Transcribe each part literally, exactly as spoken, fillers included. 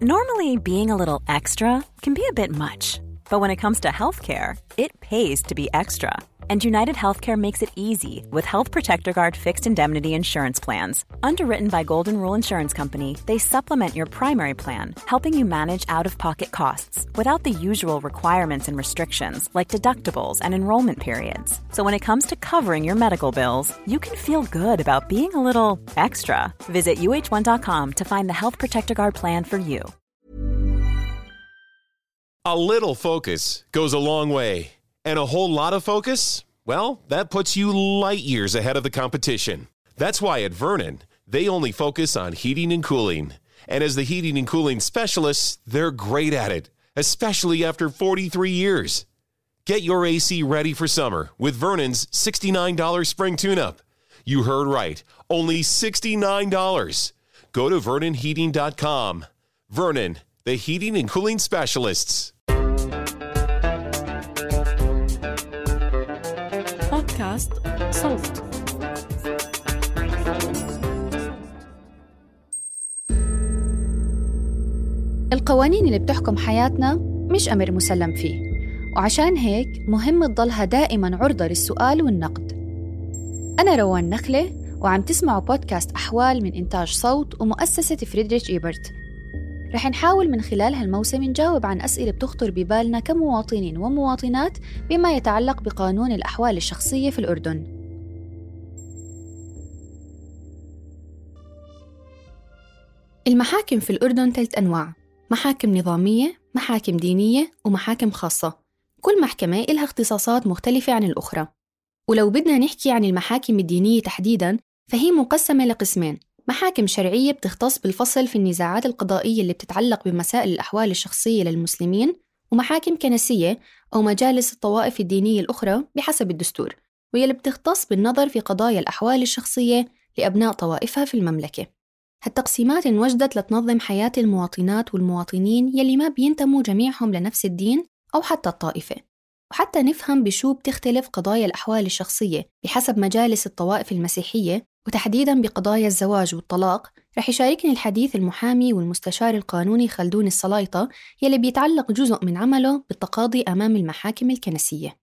Normally, being a little extra can be a bit much, but when it comes to healthcare, it pays to be extra. And United Healthcare makes it easy with Health Protector Guard fixed indemnity insurance plans. Underwritten by Golden Rule Insurance Company, they supplement your primary plan, helping you manage out-of-pocket costs without the usual requirements and restrictions like deductibles and enrollment periods. So when it comes to covering your medical bills, you can feel good about being a little extra. Visit U H one dot com to find the Health Protector Guard plan for you. A little focus goes a long way. And a whole lot of focus? Well, that puts you light years ahead of the competition. That's why at Vernon, they only focus on heating and cooling. And as the heating and cooling specialists, they're great at it, especially after forty-three years. Get your A C ready for summer with Vernon's sixty-nine dollars spring tune-up. You heard right, only sixty-nine dollars. Go to vernon heating dot com. Vernon, the heating and cooling specialists. بودكاست صوت. القوانين اللي بتحكم حياتنا مش أمر مسلم فيه، وعشان هيك مهم تضلها دائماً عرضة للسؤال والنقد. أنا روان نخلة وعم تسمعوا بودكاست أحوال من إنتاج صوت ومؤسسة فريدريش إيبرت. رح نحاول من خلال هالموسم نجاوب عن أسئلة بتخطر ببالنا كمواطنين ومواطنات بما يتعلق بقانون الأحوال الشخصية في الأردن. المحاكم في الأردن ثلاث أنواع: محاكم نظامية، محاكم دينية، ومحاكم خاصة. كل محكمة إلها اختصاصات مختلفة عن الأخرى. ولو بدنا نحكي عن المحاكم الدينية تحديداً فهي مقسمة لقسمين: محاكم شرعية بتختص بالفصل في النزاعات القضائية اللي بتتعلق بمسائل الأحوال الشخصية للمسلمين، ومحاكم كنسية أو مجالس الطوائف الدينية الأخرى بحسب الدستور، ويلي بتختص بالنظر في قضايا الأحوال الشخصية لأبناء طوائفها في المملكة. هالتقسيمات انوجدت لتنظم حياة المواطنات والمواطنين يلي ما بينتموا جميعهم لنفس الدين أو حتى الطائفة. وحتى نفهم بشو بتختلف قضايا الأحوال الشخصية بحسب مجالس الطوائف المسيحية، وتحديداً بقضايا الزواج والطلاق، رح يشاركني الحديث المحامي والمستشار القانوني خلدون السلايطة يلي بيتعلق جزء من عمله بالتقاضي أمام المحاكم الكنسية.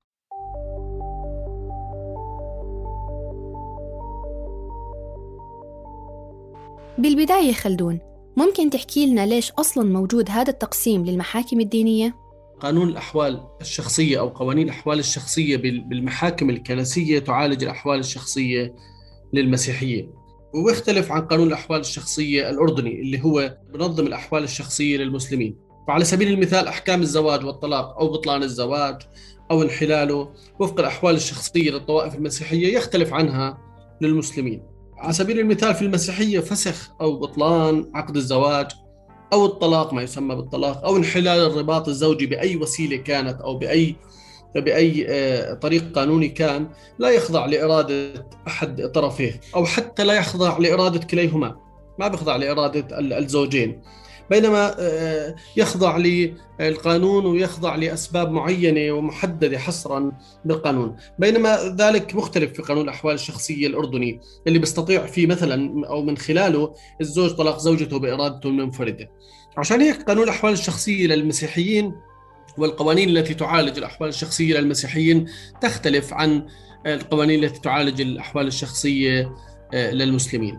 بالبداية خلدون، ممكن تحكي لنا ليش أصلاً موجود هذا التقسيم للمحاكم الدينية؟ قانون الأحوال الشخصية أو قوانين الأحوال الشخصية بالمحاكم الكنسية تعالج الأحوال الشخصية للمسيحية، ويختلف عن قانون الأحوال الشخصية الأردني اللي هو بنظم الأحوال الشخصية للمسلمين. فعلى سبيل المثال أحكام الزواج والطلاق أو بطلان الزواج أو انحلاله وفق الأحوال الشخصية للطوائف المسيحية يختلف عنها للمسلمين. على سبيل المثال في المسيحية فسخ أو بطلان عقد الزواج أو الطلاق ما يسمى بالطلاق أو انحلال الرباط الزوجي بأي وسيلة كانت أو بأي بأي طريق قانوني كان لا يخضع لإرادة أحد طرفيه أو حتى لا يخضع لإرادة كليهما، ما بيخضع لإرادة الزوجين، بينما يخضع للقانون ويخضع لأسباب معينة ومحددة حصرا بالقانون. بينما ذلك مختلف في قانون الأحوال الشخصية الأردني اللي بيستطيع فيه مثلا أو من خلاله الزوج طلاق زوجته بإرادته المنفردة. عشان هيك قانون الأحوال الشخصية للمسيحيين والقوانين التي تعالج الأحوال الشخصية للمسيحيين تختلف عن القوانين التي تعالج الأحوال الشخصية للمسلمين.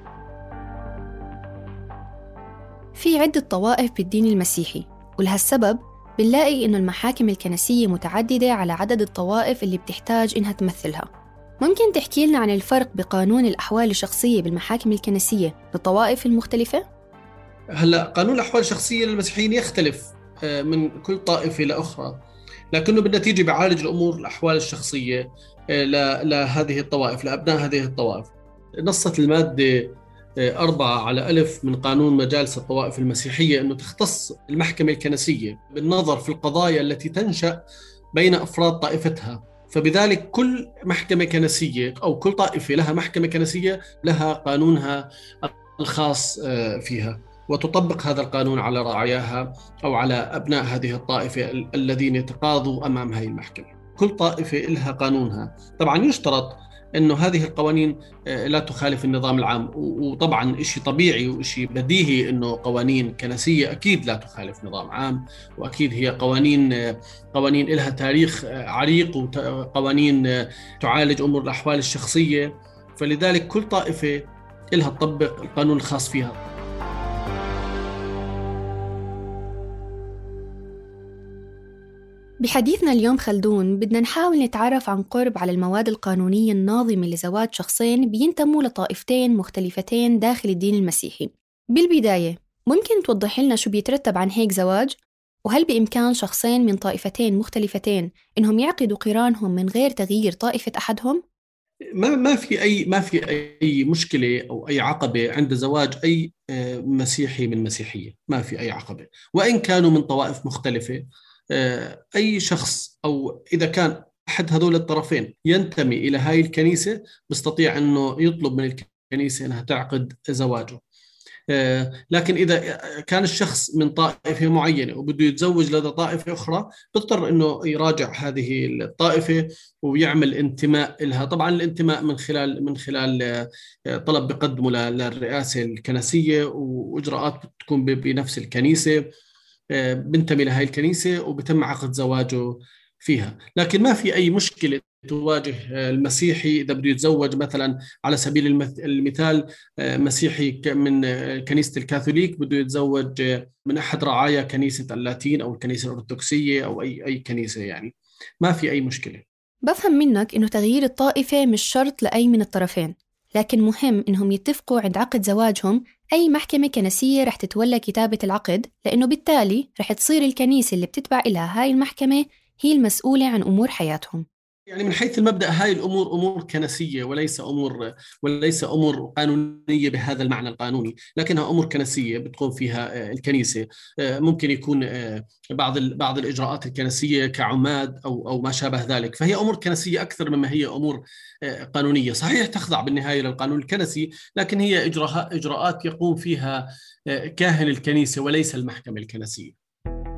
في عدة طوائف بالدين المسيحي، ولهالسبب بنلاقي إنه المحاكم الكنسية متعددة على عدد الطوائف اللي بتحتاج إنها تمثلها. ممكن تحكي لنا عن الفرق بقانون الأحوال الشخصية بالمحاكم الكنسية للطوائف المختلفة؟ هلا قانون الأحوال الشخصية للمسيحيين يختلف من كل طائفة لأخرى، لكنه بالنتيجة بيعالج الأمور الأحوال الشخصية لهذه الطوائف لأبناء هذه الطوائف. نصت المادة أربعة على ألف من قانون مجالس الطوائف المسيحية أنه تختص المحكمة الكنسية بالنظر في القضايا التي تنشأ بين أفراد طائفتها، فبذلك كل محكمة كنسية أو كل طائفة لها محكمة كنسية لها قانونها الخاص فيها، وتطبق هذا القانون على رعاياها أو على أبناء هذه الطائفة الذين يتقاضوا أمام هذه المحكمة. كل طائفة لها قانونها. طبعا يشترط أنه هذه القوانين لا تخالف النظام العام. وطبعا إشي طبيعي وإشي بديهي أنه قوانين كنسية أكيد لا تخالف نظام عام، وأكيد هي قوانين قوانين إلها تاريخ عريق وقوانين تعالج أمور الأحوال الشخصية، فلذلك كل طائفة إلها تطبق القانون الخاص فيها. بحديثنا اليوم خلدون بدنا نحاول نتعرف عن قرب على المواد القانونية الناظمة لزواج شخصين بينتموا لطائفتين مختلفتين داخل الدين المسيحي. بالبداية ممكن توضح لنا شو بيترتب عن هيك زواج؟ وهل بإمكان شخصين من طائفتين مختلفتين إنهم يعقدوا قرانهم من غير تغيير طائفة أحدهم؟ ما ما في أي ما في أي مشكلة أو أي عقبة عند زواج أي مسيحي من مسيحية، ما في أي عقبة، وإن كانوا من طوائف مختلفة. أي شخص أو إذا كان أحد هذول الطرفين ينتمي إلى هاي الكنيسة بيستطيع أنه يطلب من الكنيسة أنها تعقد زواجه. لكن إذا كان الشخص من طائفة معينة وبده يتزوج لدى طائفة أخرى بيضطر أنه يراجع هذه الطائفة ويعمل انتماء لها. طبعا الانتماء من خلال من خلال طلب بقدمه للرئاسة الكنسية، وإجراءات بتكون بنفس الكنيسة، بنتمي لهاي الكنيسة وبتم عقد زواجه فيها. لكن ما في أي مشكلة تواجه المسيحي إذا بده يتزوج مثلا على سبيل المثال مسيحي من كنيسة الكاثوليك بده يتزوج من أحد رعايا كنيسة اللاتين أو الكنيسة الأرثوذكسية أو أي أي كنيسة، يعني ما في أي مشكلة. بفهم منك إنه تغيير الطائفة مش شرط لأي من الطرفين، لكن مهم إنهم يتفقوا عند عقد زواجهم أي محكمة كنسية رح تتولى كتابة العقد، لأنه بالتالي رح تصير الكنيسة اللي بتتبع إلها هاي المحكمة هي المسؤولة عن أمور حياتهم. يعني من حيث المبدأ هاي الأمور أمور كنسية وليس أمور وليس أمور قانونية بهذا المعنى القانوني، لكنها أمور كنسية بتقوم فيها الكنيسة. ممكن يكون بعض بعض الإجراءات الكنسية كعماد أو أو ما شابه ذلك، فهي أمور كنسية أكثر مما هي أمور قانونية. صحيح تخضع بالنهاية للقانون الكنسي، لكن هي إجراءات يقوم فيها كاهن الكنيسة وليس المحكمة الكنسية.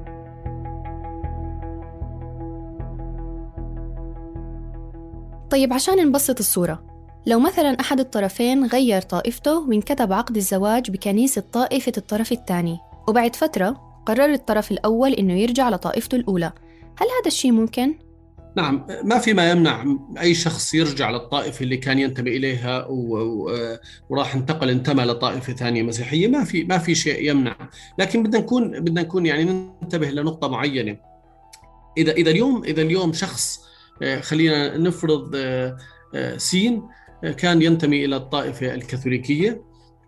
طيب عشان نبسط الصورة، لو مثلا أحد الطرفين غير طائفته وانكتب عقد الزواج بكنيسة طائفة الطرف الثاني، وبعد فترة قرر الطرف الأول إنه يرجع لطائفته الأولى، هل هذا الشيء ممكن؟ نعم، ما في ما يمنع أي شخص يرجع للطائفة اللي كان ينتمي إليها وراح انتقل انتمى لطائفة ثانية مسيحية، ما في ما في شيء يمنع. لكن بدنا نكون بدنا نكون يعني ننتبه لنقطة معينة. إذا إذا اليوم إذا اليوم شخص، خلينا نفرض سين كان ينتمي إلى الطائفة الكاثوليكية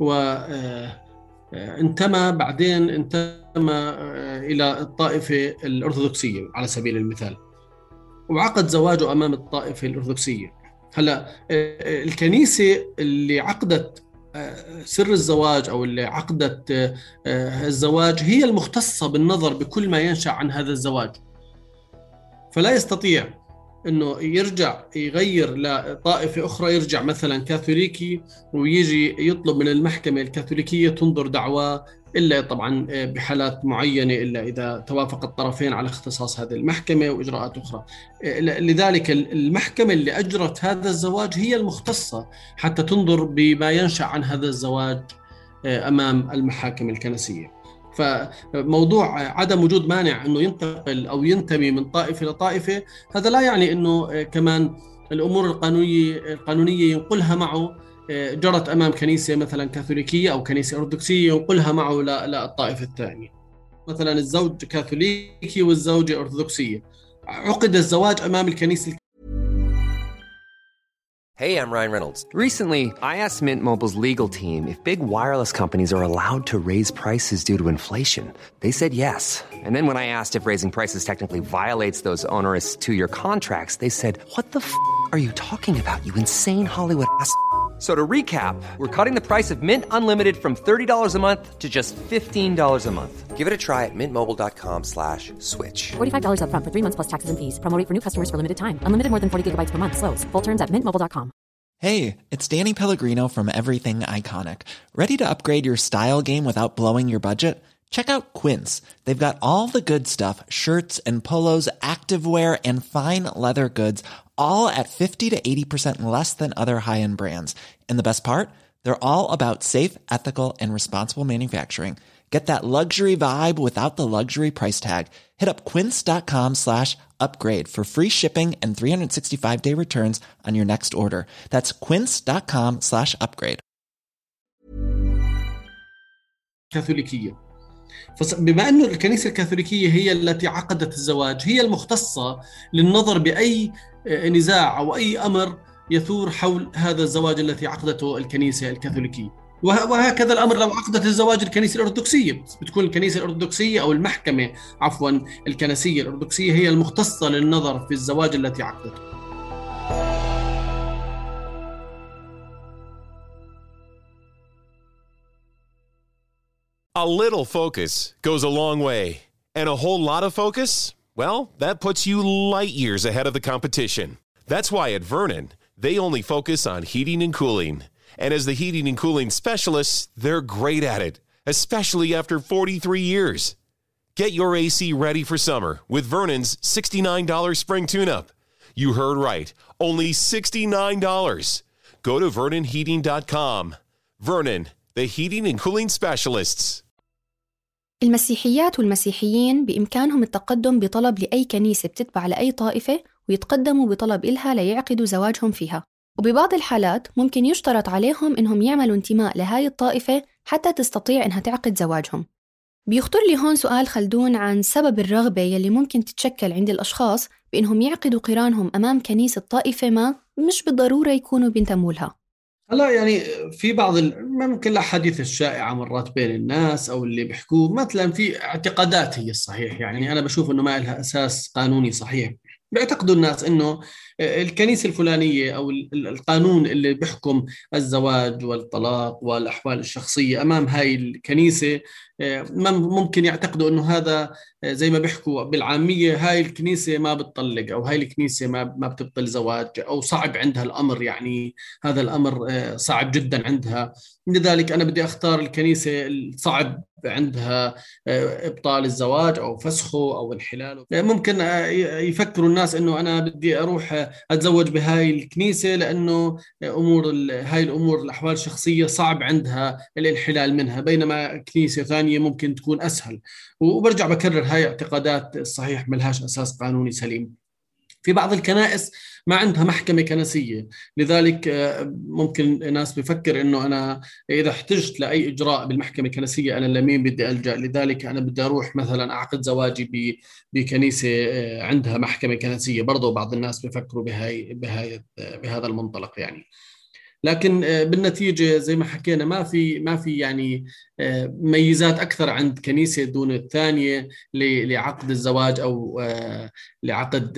وانتمى بعدين انتمى إلى الطائفة الأرثوذكسية على سبيل المثال، وعقد زواجه أمام الطائفة الأرثوذكسية. هلا الكنيسة اللي عقدت سر الزواج أو اللي عقدت الزواج هي المختصة بالنظر بكل ما ينشأ عن هذا الزواج، فلا يستطيع إنه يرجع يغير لطائفة أخرى، يرجع مثلا كاثوليكي ويجي يطلب من المحكمة الكاثوليكية تنظر دعواه، إلا طبعا بحالات معينة، إلا إذا توافق الطرفين على اختصاص هذه المحكمة وإجراءات أخرى. لذلك المحكمة اللي أجرت هذا الزواج هي المختصة حتى تنظر بما ينشأ عن هذا الزواج أمام المحاكم الكنسية. فموضوع عدم وجود مانع أنه ينتقل أو ينتمي من طائفة لطائفة، هذا لا يعني أنه كمان الأمور القانونية القانونية ينقلها معه، جرت أمام كنيسة مثلا كاثوليكية أو كنيسة أرثوذكسية ينقلها معه للطائفة الثانية. مثلا الزوج كاثوليكي والزوجة أرثوذكسية، عقد الزواج أمام الكنيسة. Hey, I'm Ryan Reynolds. Recently, I asked Mint Mobile's legal team if big wireless companies are allowed to raise prices due to inflation. They said yes. And then when I asked if raising prices technically violates those onerous two-year contracts, they said, what the f*** are you talking about, you insane Hollywood ass f- So to recap, we're cutting the price of Mint Unlimited from thirty dollars a month to just fifteen dollars a month. Give it a try at mintmobile.com slash switch. forty-five dollars up front for three months plus taxes and fees. Promo rate for new customers for limited time. Unlimited more than forty gigabytes per month. Slows full terms at mint mobile dot com. Hey, it's Danny Pellegrino from Everything Iconic. Ready to upgrade your style game without blowing your budget? Check out Quince. They've got all the good stuff, shirts and polos, activewear and fine leather goods, all at fifty to eighty percent less than other high-end brands. And the best part? They're all about safe, ethical, and responsible manufacturing. Get that luxury vibe without the luxury price tag. Hit up quince.com slash upgrade for free shipping and three sixty-five day returns on your next order. That's quince.com slash upgrade. كاثوليكية. فبما أن الكنيسة الكاثوليكية هي التي عقدت الزواج، هي المختصة للنظر بأي نزاع أو أي أمر يثور حول هذا الزواج التي عقدته الكنيسة الكاثوليكية. وهكذا الأمر لو عقدت الزواج الكنيسة الأرثوذكسية، بتكون الكنيسة الأرثوذكسية أو المحكمة عفوا الكنسية الأرثوذكسية هي المختصة للنظر في الزواج التي عقدته. A little focus goes a long way, and a whole lot of focus, well, that puts you light years ahead of the competition. That's why at Vernon, they only focus on heating and cooling. And as the heating and cooling specialists, they're great at it, especially after forty-three years. Get your A C ready for summer with Vernon's sixty-nine dollars spring tune-up. You heard right, only sixty-nine dollars. Go to vernon heating dot com. Vernon, the heating and cooling specialists. المسيحيات والمسيحيين بإمكانهم التقدم بطلب لأي كنيسة بتتبع لأي طائفة ويتقدموا بطلب إلها ليعقدوا زواجهم فيها. وببعض الحالات ممكن يشترط عليهم إنهم يعملوا انتماء لهاي الطائفة حتى تستطيع إنها تعقد زواجهم. بيخطر لي هون سؤال خلدون عن سبب الرغبة يلي ممكن تتشكل عند الأشخاص بإنهم يعقدوا قرانهم أمام كنيسة طائفة ما مش بالضرورة يكونوا بينتموا لها. هلا يعني في بعض ممكن الأحاديث الشائعة مرات بين الناس أو اللي بيحكوه مثلا في اعتقادات هي الصحيح، يعني أنا بشوف إنه ما لها أساس قانوني صحيح. بيعتقدوا الناس إنه الكنيسة الفلانية أو القانون اللي بيحكم الزواج والطلاق والأحوال الشخصية أمام هاي الكنيسة ممكن يعتقدوا إنه هذا زي ما بيحكوا بالعامية هاي الكنيسة ما بتطلق أو هاي الكنيسة ما ما بتبطل زواج أو صعب عندها الأمر، يعني هذا الأمر صعب جدا عندها، لذلك أنا بدي أختار الكنيسة الصعب عندها إبطال الزواج أو فسخه أو انحلاله. ممكن يفكروا الناس إنه أنا بدي أروح أتزوج بهاي الكنيسة لأنه أمور هاي الأمور الأحوال الشخصية صعب عندها الانحلال منها، بينما كنيسة ثانية ممكن تكون أسهل. وبرجع بكرر هاي اعتقادات الصحيح ملهاش أساس قانوني سليم. في بعض الكنائس ما عندها محكمة كنسية، لذلك ممكن ناس بفكر إنه أنا إذا احتجت لأي إجراء بالمحكمة الكنسية أنا لمين بدي ألجأ، لذلك أنا بدي أروح مثلا أعقد زواجي بكنيسة عندها محكمة كنسية. برضو بعض الناس بفكروا بهاي بهاي بهذا المنطلق يعني. لكن بالنتيجة زي ما حكينا ما في ما في يعني ميزات أكثر عند كنيسة دون الثانية لعقد الزواج أو لعقد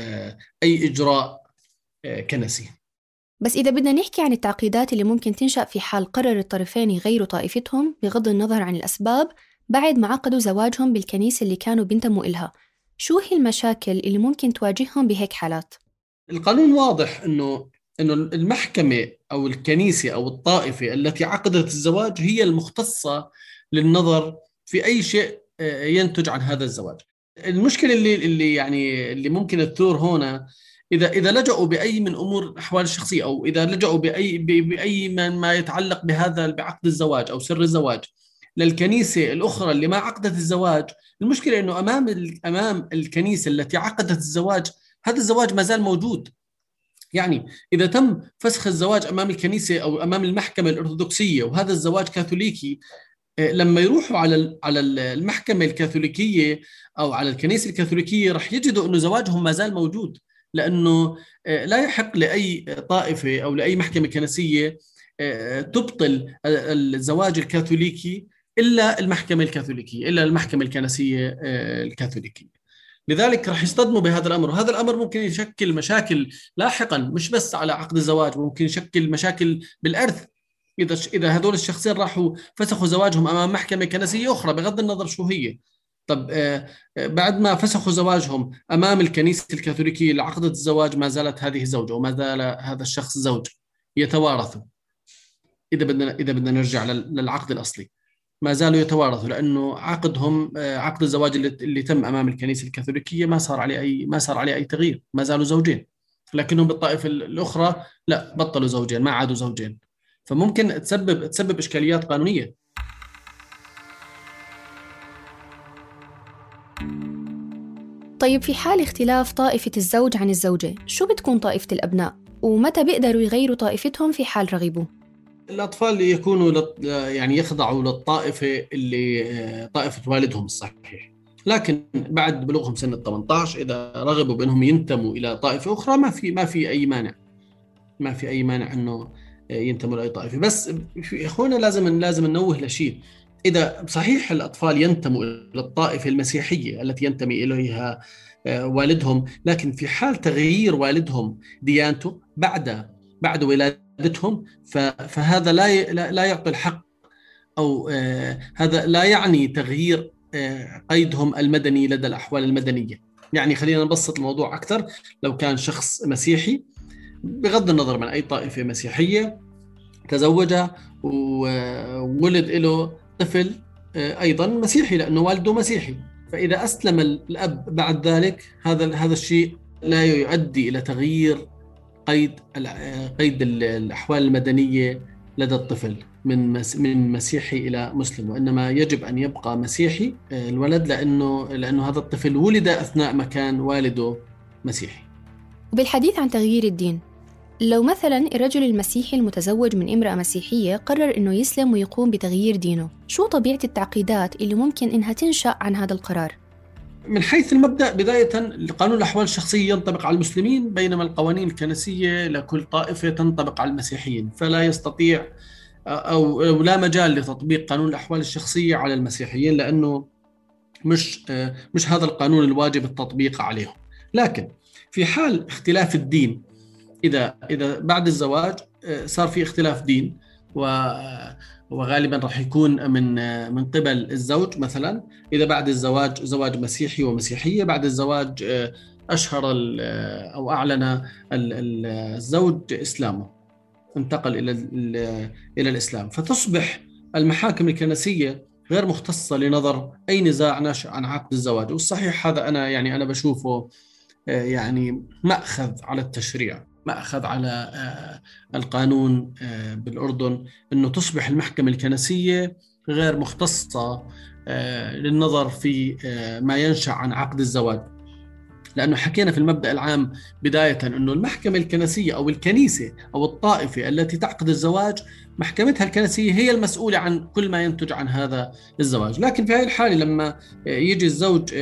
أي إجراء كنسي. بس إذا بدنا نحكي عن التعقيدات اللي ممكن تنشأ في حال قرر الطرفين يغيروا طائفتهم بغض النظر عن الأسباب بعد ما عقدوا زواجهم بالكنيسة اللي كانوا بينتموا إلها، شو هي المشاكل اللي ممكن تواجههم بهيك حالات؟ القانون واضح إنه إنه المحكمة أو الكنيسة أو الطائفة التي عقدت الزواج هي المختصة للنظر في أي شيء ينتج عن هذا الزواج. المشكلة اللي اللي يعني اللي ممكن تثور هنا إذا إذا لجأوا بأي من أمور الأحوال الشخصية أو إذا لجأوا بأي بأي ما يتعلق بهذا بعقد الزواج أو سر الزواج للكنيسة الأخرى اللي ما عقدت الزواج. المشكلة إنه أمام أمام الكنيسة التي عقدت الزواج هذا الزواج ما زال موجود. يعني إذا تم فسخ الزواج أمام الكنيسة أو أمام المحكمة الأرثوذكسية وهذا الزواج كاثوليكي، لما يروحوا على على المحكمة الكاثوليكية أو على الكنيسة الكاثوليكية رح يجدوا إنه زواجهم ما زال موجود، لأنه لا يحق لأي طائفة أو لأي محكمة كنسية تبطل الزواج الكاثوليكي إلا المحكمة الكاثوليكية إلا المحكمة الكنسية الكاثوليكية. لذلك راح يصطدموا بهذا الأمر، وهذا الأمر ممكن يشكل مشاكل لاحقا مش بس على عقد الزواج، ممكن يشكل مشاكل بالإرث إذا إذا هذول الشخصين راحوا فسخوا زواجهم أمام محكمة كنسية أخرى بغض النظر شو هي. طب بعد ما فسخوا زواجهم أمام الكنيسة الكاثوليكية اللي عقدت الزواج ما زالت هذه زوجة وما زال هذا الشخص زوج، يتوارثوا. إذا بدنا إذا بدنا نرجع للعقد الأصلي ما زالوا يتوارثوا، لأنه عقدهم عقد الزواج اللي, اللي تم أمام الكنيسة الكاثوليكية ما صار عليه أي ما صار عليه أي تغيير، ما زالوا زوجين. لكنهم بالطائفة الأخرى لا، بطلوا زوجين، ما عادوا زوجين. فممكن تسبب تسبب إشكاليات قانونية. طيب في حال اختلاف طائفة الزوج عن الزوجة، شو بتكون طائفة الأبناء؟ ومتى بيقدروا يغيروا طائفتهم في حال رغبوا؟ الأطفال يكونوا لط... يعني يخضعوا للطائفة اللي طائفة والدهم الصحيح، لكن بعد بلوغهم سن ثمانية عشر إذا رغبوا بأنهم ينتموا إلى طائفة أخرى ما في ما في أي مانع، ما في أي مانع إنه ينتموا لأي طائفة. بس هنا لازم لازم ننوه لشيء، إذا صحيح الأطفال ينتموا للطائفة المسيحية التي ينتمي إليها والدهم، لكن في حال تغيير والدهم ديانته بعد بعد ولادتهم فهذا لا لا يعطي الحق، أو هذا لا يعني تغيير قيدهم المدني لدى الأحوال المدنية. يعني خلينا نبسط الموضوع أكثر، لو كان شخص مسيحي بغض النظر من أي طائفة مسيحية تزوجها وولد له طفل أيضا مسيحي لأنه والده مسيحي، فإذا أسلم الأب بعد ذلك هذا هذا الشيء لا يؤدي إلى تغيير قيد قيد الأحوال المدنية لدى الطفل من من مسيحي إلى مسلم، وإنما يجب أن يبقى مسيحي الولد لأنه لأنه هذا الطفل ولد أثناء ما كان والده مسيحي. وبالحديث عن تغيير الدين، لو مثلا الرجل المسيحي المتزوج من امرأة مسيحية قرر إنه يسلم ويقوم بتغيير دينه، شو طبيعة التعقيدات اللي ممكن إنها تنشأ عن هذا القرار؟ من حيث المبدأ بداية قانون الأحوال الشخصية ينطبق على المسلمين، بينما القوانين الكنسية لكل طائفة تنطبق على المسيحيين، فلا يستطيع أو لا مجال لتطبيق قانون الأحوال الشخصية على المسيحيين، لأنه مش مش هذا القانون الواجب التطبيق عليهم. لكن في حال اختلاف الدين، إذا إذا بعد الزواج صار في اختلاف دين وغالبا راح يكون من من قبل الزوج، مثلا إذا بعد الزواج زواج مسيحي ومسيحية، بعد الزواج أشهر أو أعلن الزوج إسلامه، انتقل إلى إلى الإسلام، فتصبح المحاكم الكنسية غير مختصة لنظر أي نزاع ناشئ عن عقد الزواج. والصحيح هذا أنا يعني أنا بشوفه يعني مأخذ على التشريع، مأخذ على القانون بالأردن، أنه تصبح المحكمة الكنسية غير مختصة للنظر في ما ينشأ عن عقد الزواج، لأنه حكينا في المبدأ العام بداية أنه المحكمة الكنسية أو الكنيسة أو الطائفة التي تعقد الزواج محكمتها الكنسية هي المسؤولة عن كل ما ينتج عن هذا الزواج. لكن في هذه الحالة لما يجي الزوج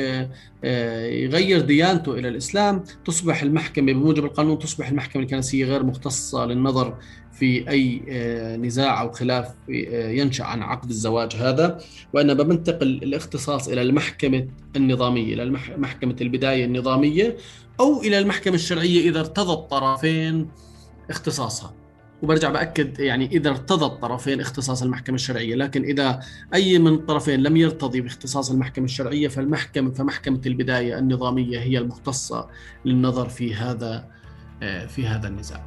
يغير ديانته إلى الإسلام، تصبح المحكمة بموجب القانون تصبح المحكمة الكنسية غير مختصة للنظر في أي نزاع أو خلاف ينشأ عن عقد الزواج هذا، وإنما بنتقل الاختصاص إلى المحكمة النظامية، إلى محكمة البداية النظامية، أو إلى المحكمة الشرعية إذا ارتضى الطرفين اختصاصها. وبرجع بأكد يعني إذا ارتضى الطرفين اختصاص المحكمة الشرعية، لكن إذا أي من الطرفين لم يرتضي باختصاص المحكمة الشرعية فالمحكمة فمحكمة البداية النظامية هي المختصة للنظر في هذا في هذا النزاع.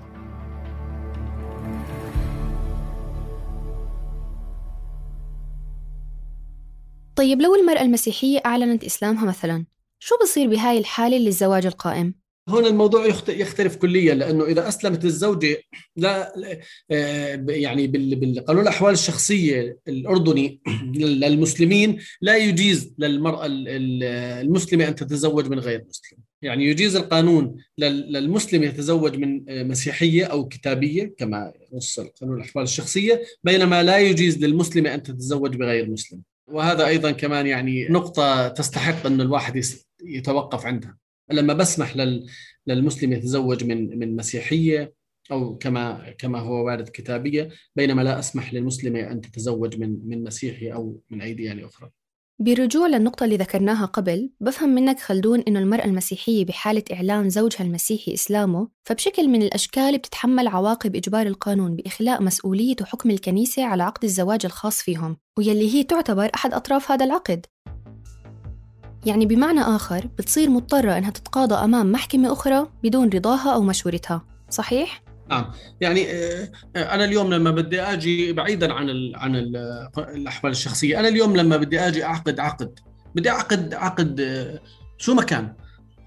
طيب لو المرأة المسيحية أعلنت إسلامها مثلا، شو بصير بهاي الحالة للزواج القائم؟ هنا الموضوع يختلف كليا، لأنه إذا أسلمت الزوجة لا يعني بالقانون الأحوال الشخصية الأردني للمسلمين لا يجيز للمرأة المسلمة أن تتزوج من غير مسلم. يعني يجيز القانون للمسلم يتزوج من مسيحية أو كتابية كما نص قانون الأحوال الشخصية، بينما لا يجيز للمسلمة أن تتزوج بغير مسلم. وهذا أيضا كمان يعني نقطة تستحق أن الواحد يتوقف عندها. لما بسمح للمسلم يتزوج من من مسيحية أو كما كما هو وارد كتابية، بينما لا أسمح للمسلمة أن تتزوج من من مسيحي أو من أي ديانة أخرى. برجوع للنقطة اللي ذكرناها قبل، بفهم منك خلدون إنه المرأة المسيحية بحالة إعلان زوجها المسيحي إسلامه فبشكل من الأشكال بتتحمل عواقب إجبار القانون بإخلاء مسؤولية وحكم الكنيسة على عقد الزواج الخاص فيهم، ويلي هي تعتبر أحد أطراف هذا العقد. يعني بمعنى آخر بتصير مضطرة أنها تتقاضى أمام محكمة أخرى بدون رضاها أو مشورتها، صحيح؟ نعم. يعني أنا اليوم لما بدي أجي بعيدا عن ال عن ال الأحوال الشخصية، أنا اليوم لما بدي أجي أعقد عقد بدي أعقد عقد شو مكان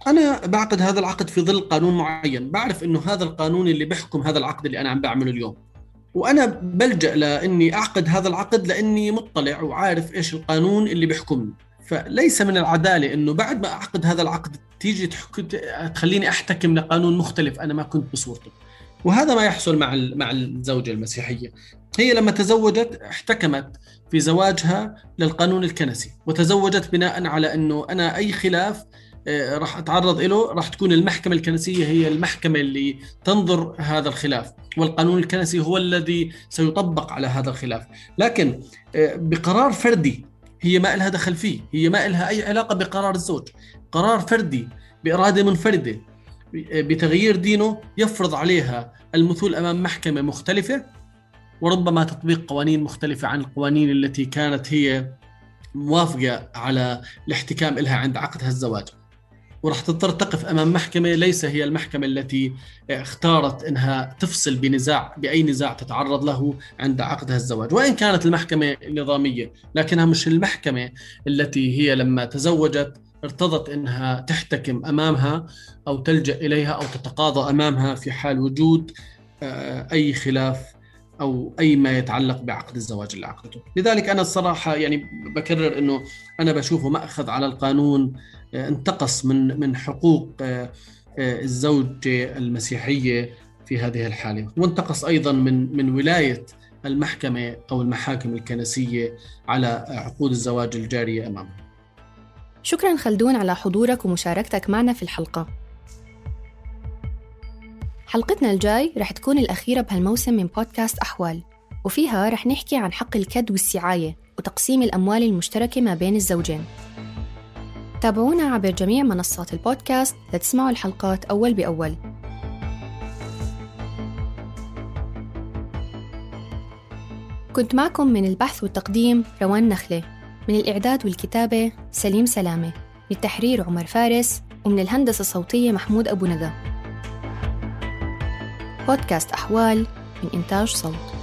أنا بعقد هذا العقد في ظل قانون معين، بعرف إنه هذا القانون اللي بيحكم هذا العقد اللي أنا عم بعمله اليوم، وأنا بلجأ لإني أعقد هذا العقد لأني مطلع وعارف إيش القانون اللي بيحكمني. فليس من العدالة إنه بعد ما أعقد هذا العقد تيجي تخليني أحتكم لقانون مختلف أنا ما كنت بصورته. وهذا ما يحصل مع مع الزوجة المسيحية. هي لما تزوجت احتكمت في زواجها للقانون الكنسي، وتزوجت بناء على أنه أنا أي خلاف راح أتعرض له راح تكون المحكمة الكنسية هي المحكمة اللي تنظر هذا الخلاف، والقانون الكنسي هو الذي سيطبق على هذا الخلاف. لكن بقرار فردي هي ما لها دخل فيه، هي ما لها أي علاقة بقرار الزوج. قرار فردي بإرادة منفردة بتغيير دينه يفرض عليها المثول أمام محكمة مختلفة، وربما تطبيق قوانين مختلفة عن القوانين التي كانت هي موافقة على الاحتكام لها عند عقد هالزواج. ورح تضطر تقف أمام محكمة ليس هي المحكمة التي اختارت أنها تفصل بنزاع بأي نزاع تتعرض له عند عقد هالزواج، وإن كانت المحكمة نظامية، لكنها مش المحكمة التي هي لما تزوجت ارتضت أنها تحتكم أمامها أو تلجأ إليها أو تتقاضى أمامها في حال وجود أي خلاف أو أي ما يتعلق بعقد الزواج اللي عقدته. لذلك أنا الصراحة يعني بكرر أنه أنا بشوفه مأخذ على القانون انتقص من من حقوق الزوجة المسيحية في هذه الحالة، وانتقص أيضا من من ولاية المحكمة أو المحاكم الكنسية على عقود الزواج الجارية أمامها. شكراً خلدون على حضورك ومشاركتك معنا في الحلقة. حلقتنا الجاي رح تكون الأخيرة بهالموسم من بودكاست أحوال، وفيها رح نحكي عن حق الكد والسعاية وتقسيم الأموال المشتركة ما بين الزوجين. تابعونا عبر جميع منصات البودكاست لتسمعوا الحلقات أول بأول. كنت معكم من البحث والتقديم روان نخلة، من الإعداد والكتابة سليم سلامة، من التحرير عمر فارس، ومن الهندسة الصوتية محمود أبو ندى. بودكاست أحوال من إنتاج صوت.